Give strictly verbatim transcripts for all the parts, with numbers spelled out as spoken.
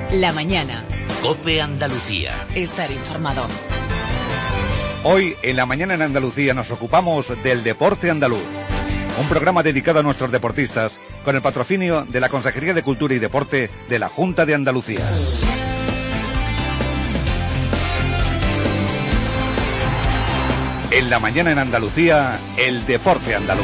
La mañana. COPE Andalucía. Estar informado. Hoy, en La mañana en Andalucía, nos ocupamos del deporte andaluz. Un programa dedicado a nuestros deportistas, con el patrocinio de la Consejería de Cultura y Deporte de la Junta de Andalucía. En La mañana en Andalucía, el deporte andaluz.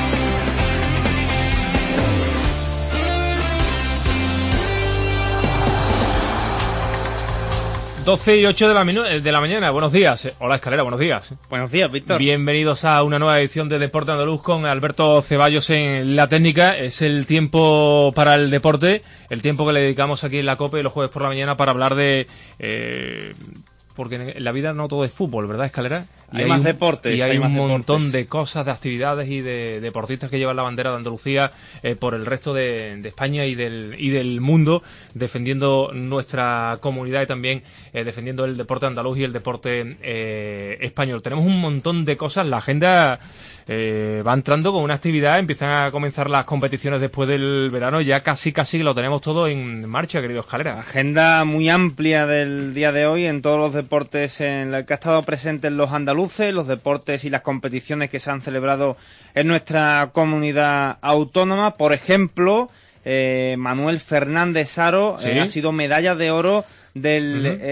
doce y ocho de la, de la mañana, buenos días. Hola Escalera, buenos días. Buenos días, Víctor. Bienvenidos a una nueva edición de Deporte Andaluz con Alberto Ceballos en la técnica. Es el tiempo para el deporte, el tiempo que le dedicamos aquí en la COPE los jueves por la mañana para hablar de... Eh, porque en la vida no todo es fútbol, ¿verdad, Escalera? Y hay, hay más un, deportes. Y hay, hay un montón deportes. de cosas, de actividades y de deportistas que llevan la bandera de Andalucía eh, por el resto de, de España y del, y del mundo, defendiendo nuestra comunidad y también eh, defendiendo el deporte andaluz y el deporte eh, español. Tenemos un montón de cosas, la agenda eh, va entrando con una actividad, empiezan a comenzar las competiciones después del verano, ya casi casi lo tenemos todo en marcha, querido Escalera. Agenda muy amplia del día de hoy en todos los deportes en la que ha estado presentes los andaluces, los deportes y las competiciones que se han celebrado en nuestra comunidad autónoma. Por ejemplo, eh, Manuel Fernández Saro ¿Sí? eh, ha sido medalla de oro del uh-huh.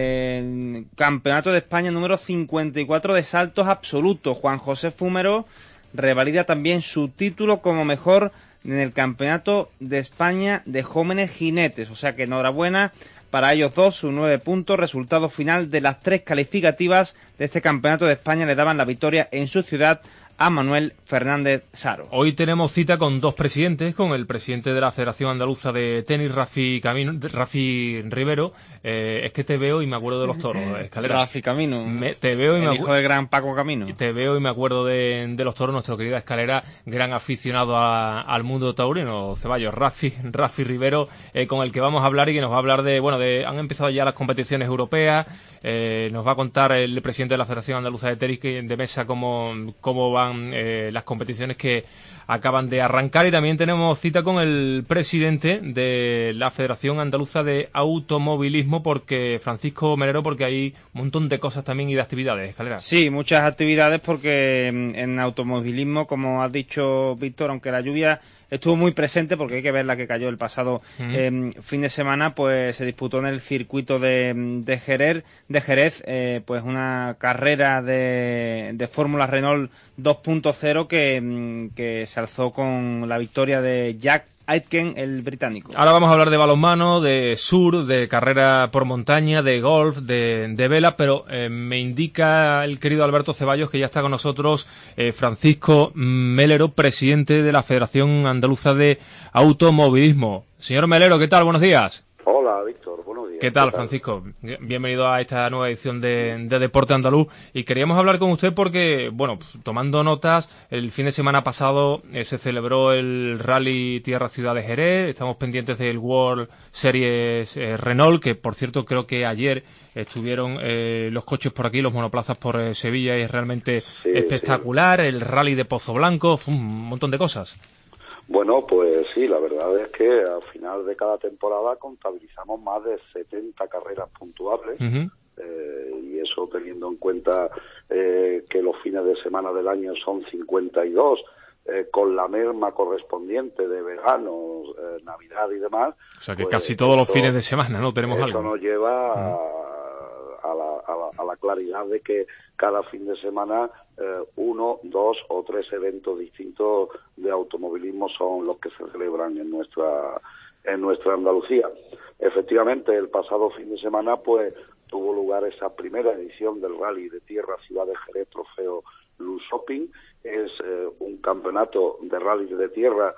eh, Campeonato de España número cincuenta y cuatro de saltos absolutos. Juan José Fúmero revalida también su título como mejor en el Campeonato de España de jóvenes jinetes. O sea que enhorabuena para ellos dos, sus nueve puntos. Resultado final de las tres calificativas de este Campeonato de España le daban la victoria en su ciudad a Manuel Fernández Saro. Hoy tenemos cita con dos presidentes, con el presidente de la Federación Andaluza de Tenis, Rafi Camino, Rafi Rivero. Eh, es que te veo y me acuerdo de los toros, Escalera. Rafi Camino. Me, te veo y el me hijo del gran Paco Camino. Te veo y me acuerdo de, de los toros, nuestro querida Escalera, gran aficionado a, al mundo taurino, Ceballos. Rafi, Rafi Rivero, eh, con el que vamos a hablar y que nos va a hablar de, bueno, de han empezado ya las competiciones europeas. Eh, nos va a contar el presidente de la Federación Andaluza de Tenis de Mesa cómo, cómo van eh, las competiciones que acaban de arrancar, y también tenemos cita con el presidente de la Federación Andaluza de Automovilismo, porque Francisco Melero, porque hay un montón de cosas también y de actividades, Escalera. Sí, muchas actividades, porque en automovilismo, como has dicho, Víctor, aunque la lluvia estuvo muy presente, porque hay que ver la que cayó el pasado uh-huh. eh, fin de semana, pues se disputó en el circuito de, de Jerez, de Jerez eh, pues una carrera de, de Fórmula Renault dos punto cero que, que se alzó con la victoria de Jack Aitken, el británico. Ahora vamos a hablar de balonmano, de sur, de carrera por montaña, de golf, de, de vela, pero eh, me indica el querido Alberto Ceballos que ya está con nosotros eh, Francisco Melero, presidente de la Federación Andaluza de Automovilismo. Señor Melero, ¿qué tal? Buenos días. Hola, Víctor, buenos días. ¿Qué tal, Francisco? Bienvenido a esta nueva edición de, de Deporte Andaluz. Y queríamos hablar con usted porque, bueno, tomando notas, el fin de semana pasado eh, se celebró el Rally Tierra Ciudad de Jerez. Estamos pendientes del World Series eh, Renault, que por cierto creo que ayer estuvieron eh, los coches por aquí, los monoplazas por eh, Sevilla, y es realmente sí, espectacular. Sí. El Rally de Pozo Blanco, un montón de cosas. Bueno, pues sí, la verdad es que al final de cada temporada contabilizamos más de setenta carreras puntuables, uh-huh. eh, y eso teniendo en cuenta eh, que los fines de semana del año son cincuenta y dos, eh, con la merma correspondiente de verano, eh, Navidad y demás. O sea que pues casi todos eso, los fines de semana, ¿no? Tenemos eso algo. Eso nos lleva uh-huh. a, a, la, a, la, a la claridad de que cada fin de semana eh, uno, dos o tres eventos distintos de automovilismo son los que se celebran en nuestra en nuestra Andalucía. Efectivamente, el pasado fin de semana pues tuvo lugar esa primera edición del Rally de Tierra Ciudad de Jerez Trofeo Luz Shopping. Es eh, un campeonato de rally de tierra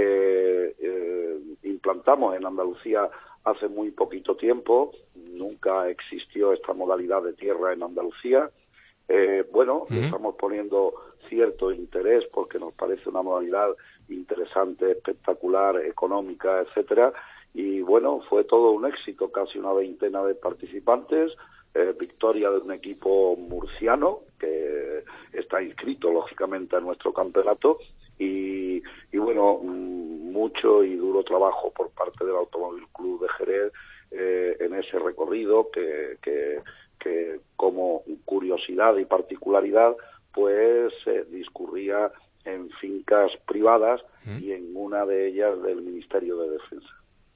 que eh, implantamos en Andalucía hace muy poquito tiempo. Nunca existió esta modalidad de tierra en Andalucía. Eh, bueno, uh-huh. estamos poniendo cierto interés porque nos parece una modalidad interesante, espectacular, económica, etcétera. Y bueno, fue todo un éxito, casi una veintena de participantes, eh, victoria de un equipo murciano que está inscrito lógicamente a nuestro campeonato y, y bueno, mucho y duro trabajo por parte del Automóvil Club de Jerez eh, en ese recorrido que, que, que como curiosidad y particularidad pues eh, discurría en fincas privadas ¿Mm? y en una de ellas del Ministerio de Defensa.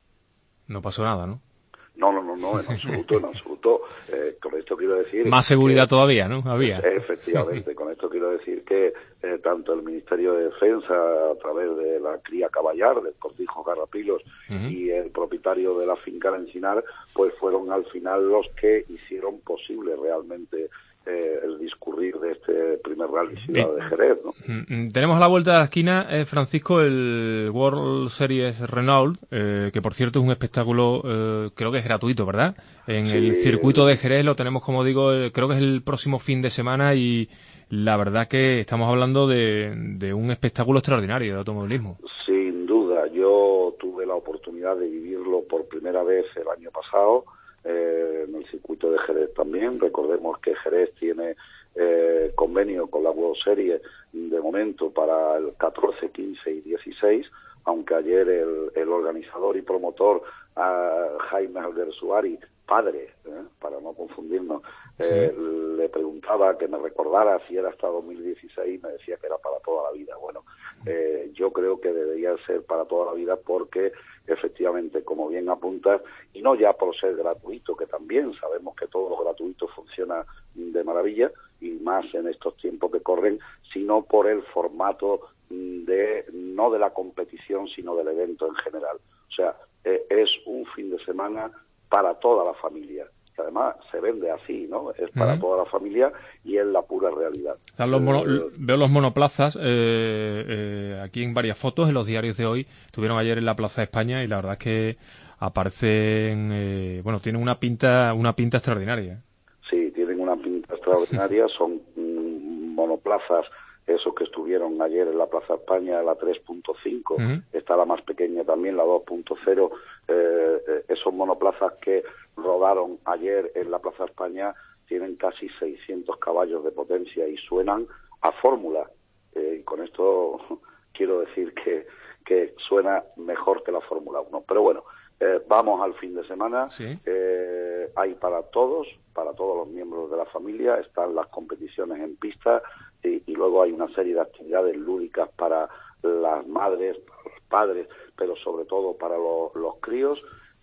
No pasó nada, ¿no? No, no, no, no, en absoluto, en absoluto. Eh, con esto quiero decir... Más seguridad que, todavía, ¿no? Había. Efectivamente, con esto quiero decir que eh, tanto el Ministerio de Defensa, a través de la cría caballar, del cortijo Garrapilos, uh-huh. y el propietario de la finca El Encinar, pues fueron al final los que hicieron posible realmente eh, el discurrir de este primer rally Ciudad de Jerez, ¿no? Tenemos a la vuelta de la esquina, eh, Francisco, el World Series Renault, eh, que por cierto es un espectáculo, eh, creo que es gratuito, ¿verdad? En sí, el circuito de Jerez lo tenemos, como digo, eh, creo que es el próximo fin de semana y la verdad que estamos hablando de, de un espectáculo extraordinario de automovilismo. Sin duda, yo tuve la oportunidad de vivirlo por primera vez el año pasado, Eh, en el circuito de Jerez también. Recordemos que Jerez tiene eh, convenio con la World Series de momento para el catorce, quince y dieciséis, aunque ayer el, el organizador y promotor uh, Jaime Alguersuari, padre, eh, para no confundirnos, eh, sí. le preguntaba que me recordara si era hasta dos mil dieciséis y me decía que era para toda la vida. Bueno, eh, yo creo que debería ser para toda la vida porque efectivamente, como bien apuntas, y no ya por ser gratuito, que también sabemos que todo lo gratuito funciona de maravilla, y más en estos tiempos que corren, sino por el formato de, no de la competición, sino del evento en general. O sea, eh, es un fin de semana para toda la familia. Que además se vende así, ¿no? Es para uh-huh. toda la familia y es la pura realidad. Están los mono, eh, veo los monoplazas eh, eh, aquí en varias fotos, en los diarios de hoy. Estuvieron ayer en la Plaza de España y la verdad es que aparecen, eh, bueno, tienen una pinta, una pinta extraordinaria. Sí, tienen una pinta extraordinaria. Son mm, monoplazas, esos que estuvieron ayer en la Plaza de España, la tres punto cinco, uh-huh. está la más pequeña también, la dos punto cero, eh, eh, esos monoplazas que rodaron ayer en la Plaza de España tienen casi seiscientos caballos de potencia y suenan a fórmula. Eh, y con esto quiero decir que, que suena mejor que la Fórmula uno. Pero bueno, eh, vamos al fin de semana. ¿Sí? Eh, hay para todos, para todos los miembros de la familia, están las competiciones en pista y, y luego hay una serie de actividades lúdicas para las madres, para los padres, pero sobre todo para los, los críos.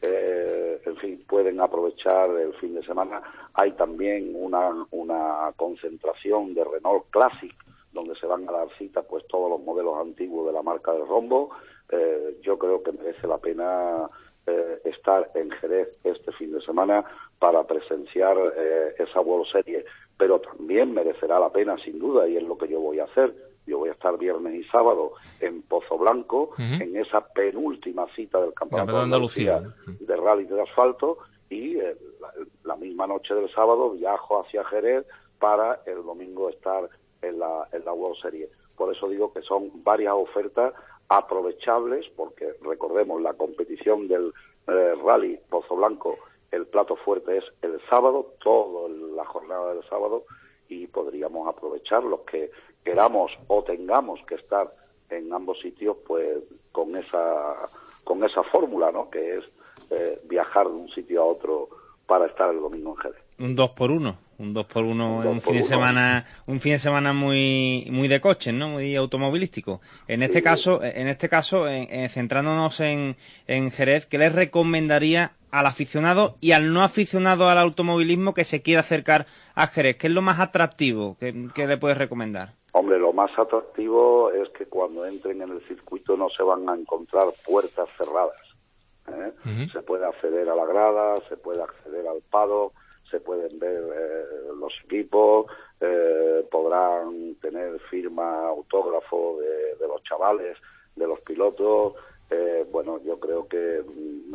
Eh, en fin, pueden aprovechar el fin de semana. Hay también una, una concentración de Renault Classic, donde se van a dar cita pues todos los modelos antiguos de la marca del Rombo. Eh, yo creo que merece la pena eh, estar en Jerez este fin de semana para presenciar eh, esa World Series, pero también merecerá la pena, sin duda, y es lo que yo voy a hacer. Yo voy a estar viernes y sábado en Pozo Blanco, uh-huh. en esa penúltima cita del Campeonato de Andalucía, Andalucía de Rally de Asfalto, y eh, la, la misma noche del sábado viajo hacia Jerez para el domingo estar en la, en la World Series. Por eso digo que son varias ofertas aprovechables, porque recordemos, la competición del eh, Rally Pozo Blanco, el plato fuerte es el sábado, toda la jornada del sábado, y podríamos aprovechar los que queramos o tengamos que estar en ambos sitios, pues con esa con esa fórmula, ¿no? Que es eh, viajar de un sitio a otro para estar el domingo en Jerez. Un dos por uno, un dos por uno, un, un fin uno. de semana, un fin de semana muy muy de coches, ¿no? Muy automovilístico. En este sí. caso, en este caso, en, en, centrándonos en, en Jerez, ¿qué les recomendaría al aficionado y al no aficionado al automovilismo que se quiera acercar a Jerez? ¿Qué es lo más atractivo que, que le puedes recomendar? Hombre, lo más atractivo es que cuando entren en el circuito no se van a encontrar puertas cerradas. ¿eh? Uh-huh. Se puede acceder a la grada, se puede acceder al paddock, se pueden ver eh, los equipos, eh, podrán tener firma, autógrafo de, de los chavales, de los pilotos. Eh, bueno, yo creo que, eh,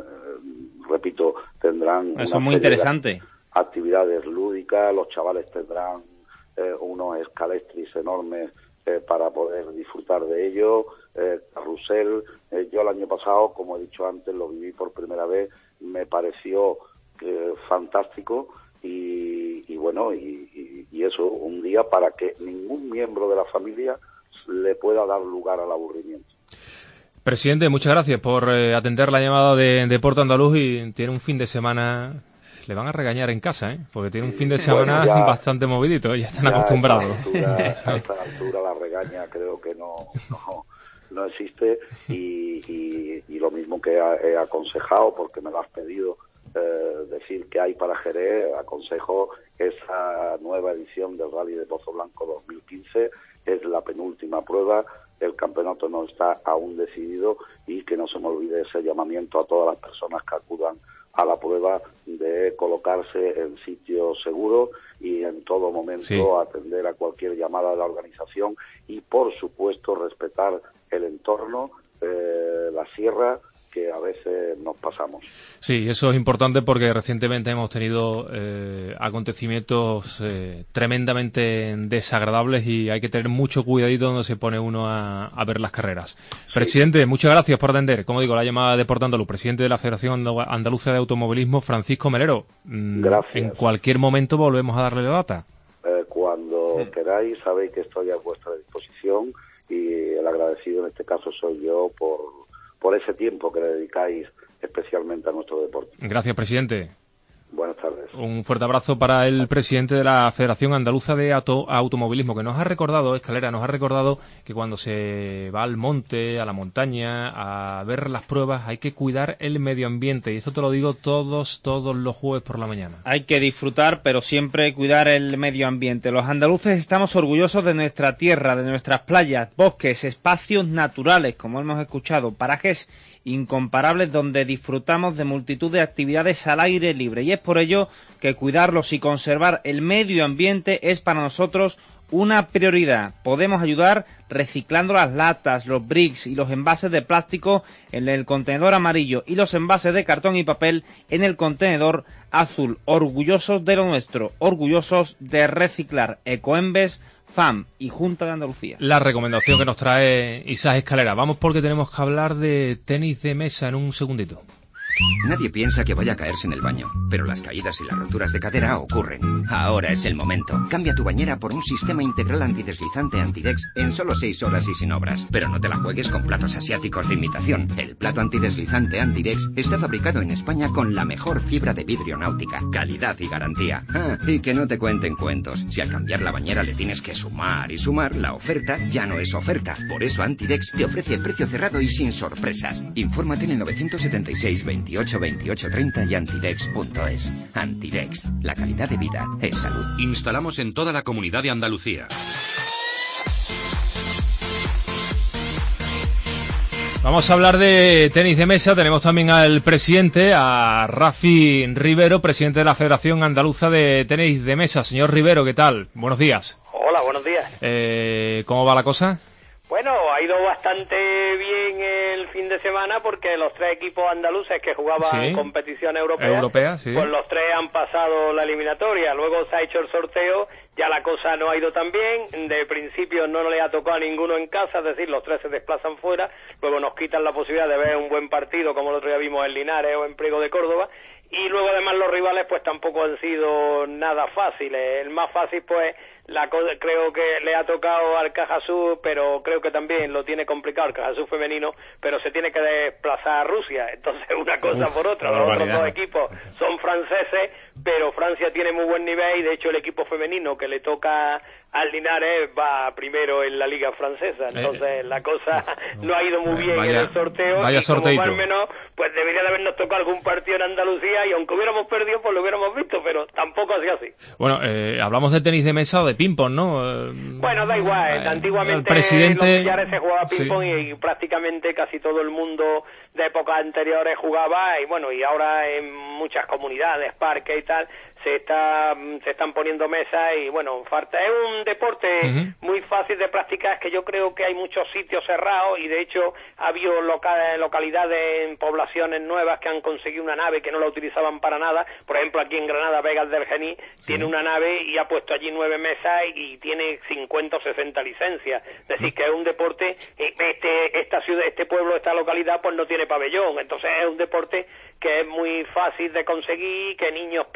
repito, tendrán... Eso es muy interesante. Actividades lúdicas, los chavales tendrán eh, unos escalestris enormes eh, para poder disfrutar de ello, eh, carrusel. Eh, yo el año pasado, como he dicho antes, lo viví por primera vez, me pareció eh, fantástico y, y bueno, y, y, y eso, un día para que ningún miembro de la familia le pueda dar lugar al aburrimiento. Presidente, muchas gracias por eh, atender la llamada de Deporte Andaluz y tiene un fin de semana... Le van a regañar en casa, ¿eh? Porque tiene un fin de semana bueno, ya, bastante movidito, ¿eh? Ya están ya acostumbrados. A esta, altura, a esta altura la regaña creo que no, no, no existe y, y, y lo mismo que he aconsejado, porque me lo has pedido, eh, decir que hay para Jerez, aconsejo esa nueva edición del Rally de Pozo Blanco dos mil quince, es la penúltima prueba, el campeonato no está aún decidido y que no se me olvide ese llamamiento a todas las personas que acudan a la prueba de colocarse en sitios seguros y en todo momento sí. atender a cualquier llamada de la organización y, por supuesto, respetar el entorno, eh, la sierra, que a veces nos pasamos. Sí, eso es importante porque recientemente hemos tenido eh, acontecimientos eh, tremendamente desagradables y hay que tener mucho cuidadito donde se pone uno a, a ver las carreras. Sí. Presidente, muchas gracias por atender, como digo, la llamada de Deporte Andaluz. Presidente de la Federación Andaluza de Automovilismo, Francisco Melero. Gracias. En cualquier momento volvemos a darle la data. Eh, cuando sí. queráis, sabéis que estoy a vuestra disposición y el agradecido en este caso soy yo por por ese tiempo que le dedicáis especialmente a nuestro deporte. Gracias, presidente. Buenas tardes. Un fuerte abrazo para el presidente de la Federación Andaluza de Auto Automovilismo, que nos ha recordado, Escalera, nos ha recordado que cuando se va al monte, a la montaña, a ver las pruebas, hay que cuidar el medio ambiente. Y esto te lo digo todos, todos los jueves por la mañana. Hay que disfrutar, pero siempre cuidar el medio ambiente. Los andaluces estamos orgullosos de nuestra tierra, de nuestras playas, bosques, espacios naturales, como hemos escuchado, parajes incomparables donde disfrutamos de multitud de actividades al aire libre y es por ello que cuidarlos y conservar el medio ambiente es para nosotros una prioridad. Podemos ayudar reciclando las latas, los bricks y los envases de plástico en el contenedor amarillo y los envases de cartón y papel en el contenedor azul. Orgullosos de lo nuestro, orgullosos de reciclar. Ecoembes, F A M y Junta de Andalucía. La recomendación que nos trae Isaac Escalera. Vamos porque tenemos que hablar de tenis de mesa en un segundito. Nadie piensa que vaya a caerse en el baño, pero las caídas y las roturas de cadera ocurren. Ahora es el momento. Cambia tu bañera por un sistema integral antideslizante Antidex en solo seis horas y sin obras. Pero no te la juegues con platos asiáticos de imitación. El plato antideslizante Antidex está fabricado en España con la mejor fibra de vidrio náutica, calidad y garantía. Ah, y que no te cuenten cuentos. Si al cambiar la bañera le tienes que sumar y sumar, la oferta ya no es oferta. Por eso Antidex te ofrece precio cerrado y sin sorpresas. Infórmate en el novecientos setenta y seis veintiocho veintiocho treinta y antidex punto es. Antidex, la calidad de vida es salud. Instalamos en toda la Comunidad de Andalucía. Vamos a hablar de tenis de mesa. Tenemos también al presidente, a Rafi Rivero, presidente de la Federación Andaluza de Tenis de Mesa. Señor Rivero, ¿qué tal? Buenos días. Hola, buenos días. Eh, ¿Cómo va la cosa? Bueno, ha ido bastante bien el fin de semana porque los tres equipos andaluces que jugaban sí. competición europea, europea sí. pues los tres han pasado la eliminatoria. Luego se ha hecho el sorteo, ya la cosa no ha ido tan bien. De principio no le ha tocado a ninguno en casa, es decir, los tres se desplazan fuera. Luego nos quitan la posibilidad de ver un buen partido como el otro día vimos en Linares o en Priego de Córdoba. Y luego además los rivales pues tampoco han sido nada fáciles. El más fácil pues la cosa, creo que le ha tocado al Cajasur, pero creo que también lo tiene complicado el Cajasur femenino, pero se tiene que desplazar a Rusia. Entonces una cosa Uf, por otra, los otros dos equipos son franceses, pero Francia tiene muy buen nivel y de hecho el equipo femenino que le toca al Linares va primero en la liga francesa. Entonces eh, la cosa no ha ido muy bien vaya, en el sorteo vaya y como sorteito. más o menos pues debería de habernos tocado algún partido en Andalucía y aunque hubiéramos perdido pues lo hubiéramos visto, pero tampoco ha sido así. Bueno, eh, hablamos de tenis de mesa o de ping-pong, ¿no? Eh, bueno, da igual. Eh, Antiguamente presidente... los billares se jugaba ping-pong sí. y, y prácticamente casi todo el mundo de épocas anteriores jugaba y bueno, y ahora en muchas comunidades, parques y tal, se está se están poniendo mesas y bueno, falta es un deporte uh-huh. muy fácil de practicar, es que yo creo que hay muchos sitios cerrados y de hecho ha habido loca- localidades en poblaciones nuevas que han conseguido una nave que no la utilizaban para nada. Por ejemplo, aquí en Granada, Vegas del Gení sí. tiene una nave y ha puesto allí nueve mesas y tiene cincuenta o sesenta licencias. Es decir, que es un deporte, este esta ciudad, este pueblo, esta localidad pues no tiene pabellón, entonces es un deporte que es muy fácil de conseguir, que niños pequeños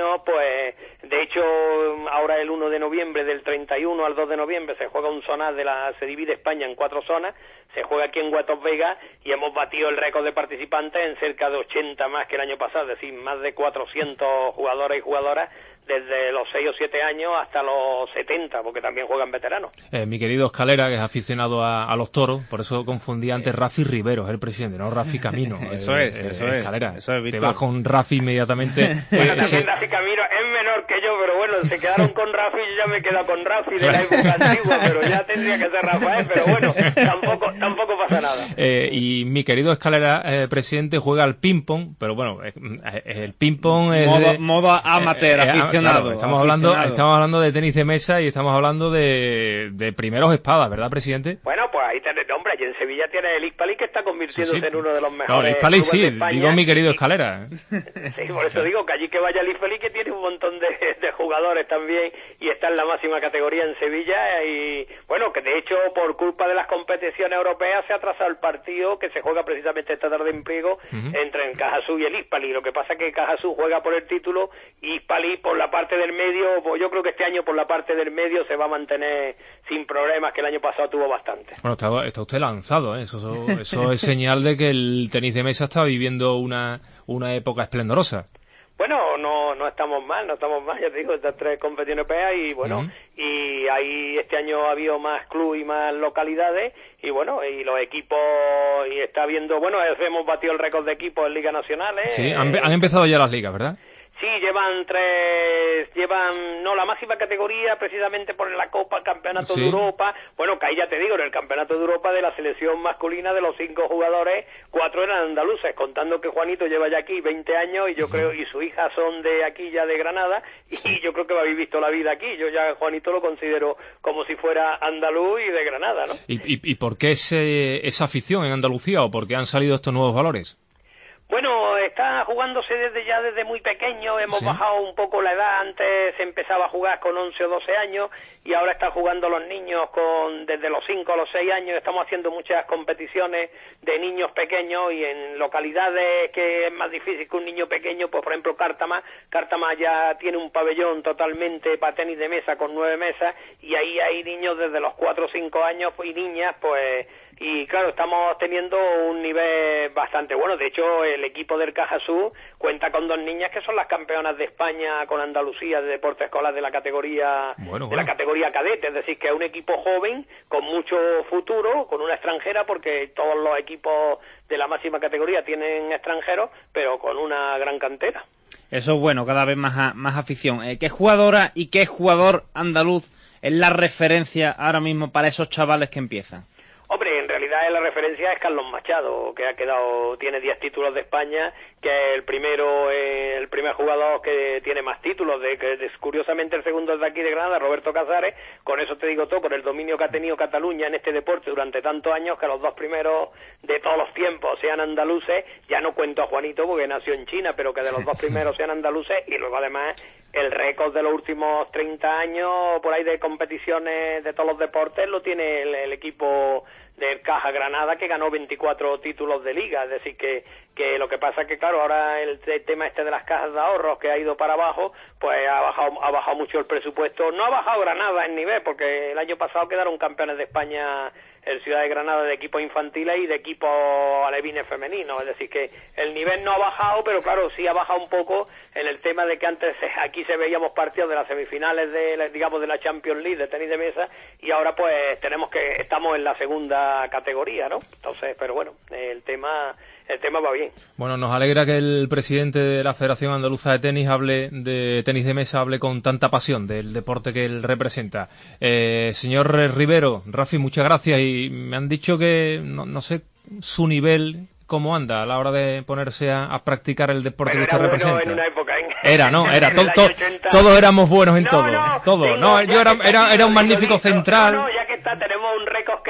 años, pues de hecho ahora el uno de noviembre, del treinta y uno al dos de noviembre, se juega un zonal de la, se divide España en cuatro zonas, se juega aquí en Huetos Vega y hemos batido el récord de participantes en cerca de ochenta más que el año pasado, es decir, más de cuatrocientos jugadores y jugadoras desde los seis o siete años hasta los setenta, porque también juegan veteranos. Eh, mi querido Escalera, que es aficionado a, a los toros, por eso confundí antes Rafi Rivero, es el presidente, no Rafi Camino. Eso eh, es, eh, eso es. Escalera, Eso es, te vas con Rafi inmediatamente. Bueno, eh, también ese... Rafi Camino es menor que yo, pero bueno, se quedaron con Rafi y yo ya me he quedado con Rafi de la época antigua, pero ya tendría que ser Rafael, pero bueno, tampoco, tampoco pasa nada. Eh, y mi querido Escalera, eh, presidente, juega al ping-pong, pero bueno, eh, el ping-pong es... Modo, de, modo amateur, eh, eh, aficionado. Claro, estamos hablando estamos hablando de tenis de mesa y estamos hablando de, de primeros espadas, ¿verdad, presidente? Bueno, pues ahí tenés, hombre, y en Sevilla tiene el Hispali, que está convirtiéndose sí, sí. en uno de los mejores. No, el Hispali clubes sí, de España. digo mi querido Escalera. Sí, por eso digo que allí que vaya el Hispali, que tiene un montón de, de jugadores también y está en la máxima categoría en Sevilla. Y bueno, que de hecho por culpa de las competiciones europeas se ha atrasado el partido que se juega precisamente esta tarde en Priego, uh-huh, entre el Cajasú y el Hispali. Lo que pasa es que Cajasú juega por el título y Hispali por la parte del medio. Pues yo creo que este año por la parte del medio se va a mantener sin problemas, que el año pasado tuvo bastante. Bueno, está, está usted lanzado, ¿eh? Eso, eso, eso es señal de que el tenis de mesa está viviendo una, una época esplendorosa. Bueno, no no estamos mal, no estamos mal, ya te digo, estas tres competiciones europeas y bueno, uh-huh, y ahí este año ha habido más club y más localidades y bueno, y los equipos, y está habiendo, bueno, hemos batido el récord de equipos en Ligas Nacionales. Sí, han, han empezado ya las ligas, ¿verdad? Sí, llevan tres, llevan, no, la máxima categoría precisamente por la Copa, el Campeonato sí. de Europa. Bueno, que ahí ya te digo, en el Campeonato de Europa de la selección masculina de los cinco jugadores, cuatro eran andaluces, contando que Juanito lleva ya aquí veinte años y yo uh-huh, creo, y su hija son de aquí ya de Granada, y sí, yo creo que va a vivir toda la vida aquí. Yo ya Juanito lo considero como si fuera andaluz y de Granada, ¿no? ¿Y, y, y por qué ese, esa afición en Andalucía o por qué han salido estos nuevos valores? Bueno, está jugándose desde ya desde muy pequeño, hemos ¿sí? bajado un poco la edad, antes se empezaba a jugar con once o doce años y ahora están jugando los niños con desde los cinco a los seis años, estamos haciendo muchas competiciones de niños pequeños y en localidades que es más difícil que un niño pequeño, pues por ejemplo Cártama, Cártama ya tiene un pabellón totalmente para tenis de mesa con nueve mesas y ahí hay niños desde los cuatro o cinco años y niñas, pues, y claro, estamos teniendo un nivel bastante bueno. De hecho, el equipo del Cajasú cuenta con dos niñas que son las campeonas de España con Andalucía de deporte escolar de la categoría bueno, bueno. de la categoría cadete, es decir, que es un equipo joven con mucho futuro, con una extranjera, porque todos los equipos de la máxima categoría tienen extranjeros, pero con una gran cantera. Eso es bueno, cada vez más, más afición. Eh, ¿Qué jugadora y qué jugador andaluz es la referencia ahora mismo para esos chavales que empiezan? Hombre, en realidad la referencia es Carlos Machado, que ha quedado, tiene diez títulos de España, que es el primero, eh, el primer jugador que tiene más títulos, de que es, curiosamente el segundo es de aquí de Granada, Roberto Casares. Con eso te digo todo, por el dominio que ha tenido Cataluña en este deporte durante tantos años, que los dos primeros de todos los tiempos sean andaluces. Ya no cuento a Juanito porque nació en China, pero que de los dos primeros sean andaluces, y luego además el récord de los últimos treinta años por ahí de competiciones de todos los deportes lo tiene el, el equipo del Caja Granada, que ganó veinticuatro títulos de liga. Es decir, que, que lo que pasa es que claro, ahora el, el tema este de las cajas de ahorros que ha ido para abajo, pues ha bajado, ha bajado mucho el presupuesto. No ha bajado Granada en nivel, porque el año pasado quedaron campeones de España el Ciudad de Granada de equipos infantiles y de equipos alevines femeninos, es decir que el nivel no ha bajado, pero claro, sí ha bajado un poco en el tema de que antes aquí se veíamos partidos de las semifinales de, digamos, de la Champions League de tenis de mesa, y ahora pues tenemos que, estamos en la segunda categoría, ¿no? Entonces, pero bueno, el tema... el tema va bien. Bueno, nos alegra que el presidente de la Federación Andaluza de Tenis hable de tenis de mesa, hable con tanta pasión del deporte que él representa. Eh, señor Rivero, Rafi, muchas gracias, y me han dicho que no, no sé su nivel cómo anda a la hora de ponerse a, a practicar el deporte bueno, que usted era representa. Bueno en una época, ¿eh? Era, ¿no? Era, to, to, ochenta todos éramos buenos en no, todo. No, todo. tengo, no, yo era, está, era, era un magnífico digo, central. No, no, ya que está, tenemos un récord que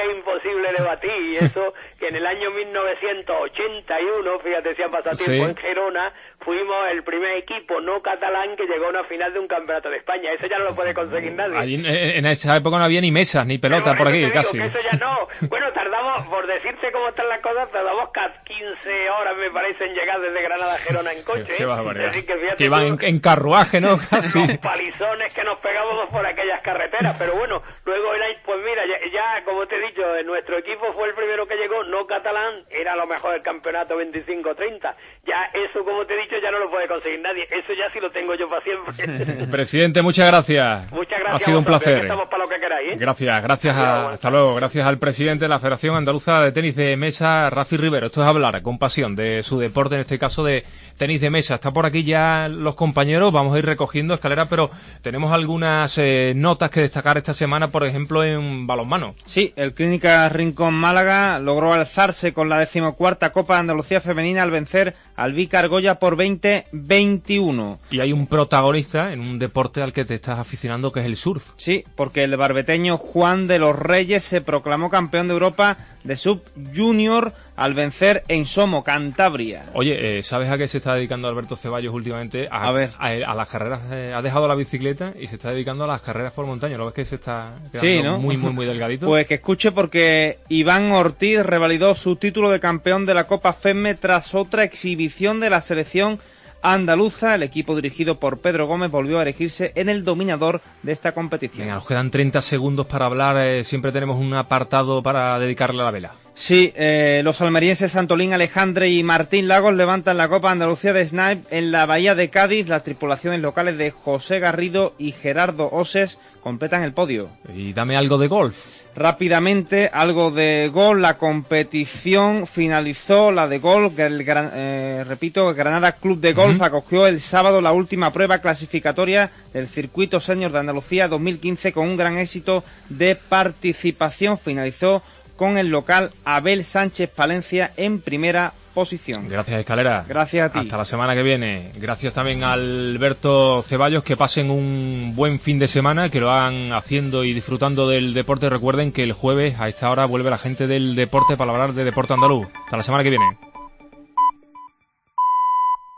que es imposible de batir, y eso que en el año mil novecientos ochenta y uno, fíjate si ha pasado tiempo, sí, en Gerona, fuimos el primer equipo no catalán que llegó a una final de un campeonato de España. Eso ya no lo puede conseguir nadie. Allí, en esa época no había ni mesas, ni pelotas por aquí, digo, casi. Que eso ya no. Bueno, tardamos, por decirte cómo están las cosas, tardamos quince horas, me parece, en llegar desde Granada a Gerona en coche. Qué barbaridad. Es decir, que, fíjate, que iban en, en carruaje, ¿no? Casi. Los palizones que nos pegábamos por aquellas carreteras. Pero bueno, luego era, pues mira, ya, ya como te he dicho, nuestro equipo fue el primero que llegó, no catalán, era lo mejor del campeonato veinticinco treinta. Ya eso, como te he dicho, ya no lo puede conseguir nadie. Eso ya sí lo tengo yo para siempre. Presidente, muchas gracias. Muchas gracias. Ha sido un placer. Estamos para lo que queráis, ¿eh? Gracias, gracias. A, hasta luego. Gracias al presidente de la Federación Andaluza de Tenis de Mesa, Rafi Rivero. Esto es hablar con pasión de su deporte, en este caso de tenis de mesa. Está por aquí ya los compañeros, vamos a ir recogiendo escalera, pero tenemos algunas eh, notas que destacar esta semana, por ejemplo, en balonmano. Sí, el Clínica Rincón Málaga logró alzarse con la decimocuarta Copa de Andalucía Femenina al vencer al Vic Argolla por veinte veintiuno. Y hay un protagonista en un deporte al que te estás aficionando, que es el surf. Sí, porque el barbeteño Juan de los Reyes se proclamó campeón de Europa de Sub Junior al vencer en Somo, Cantabria. Oye, eh, ¿sabes a qué se está dedicando Alberto Ceballos últimamente? A, a ver. A, a las carreras, eh, ha dejado la bicicleta y se está dedicando a las carreras por montaña. ¿Lo ves que se está quedando sí, ¿no? muy, muy, muy delgadito? Pues que escuche, porque Iván Ortiz revalidó su título de campeón de la Copa FEMME tras otra exhibición de la selección andaluza. El equipo dirigido por Pedro Gómez volvió a erigirse en el dominador de esta competición. Venga, nos quedan treinta segundos para hablar. Eh, siempre tenemos un apartado para dedicarle a la vela. Sí, eh, los almerienses Antolín Alejandre y Martín Lagos levantan la Copa Andalucía de Snipe en la Bahía de Cádiz. Las tripulaciones locales de José Garrido y Gerardo Oses completan el podio. Y dame algo de golf. Rápidamente, algo de golf. La competición finalizó, la de golf, el gran, eh, repito, el Granada Club de Golf uh-huh. acogió el sábado la última prueba clasificatoria del Circuito Senior de Andalucía dos mil quince con un gran éxito de participación. Finalizó con el local Abel Sánchez Palencia en primera posición. Gracias, Escalera. Gracias a ti. Hasta la semana que viene. Gracias también a Alberto Ceballos. Que pasen un buen fin de semana, que lo hagan haciendo y disfrutando del deporte. Recuerden que el jueves a esta hora vuelve la gente del deporte para hablar de deporte andaluz. Hasta la semana que viene.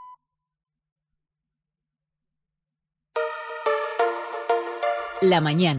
La mañana.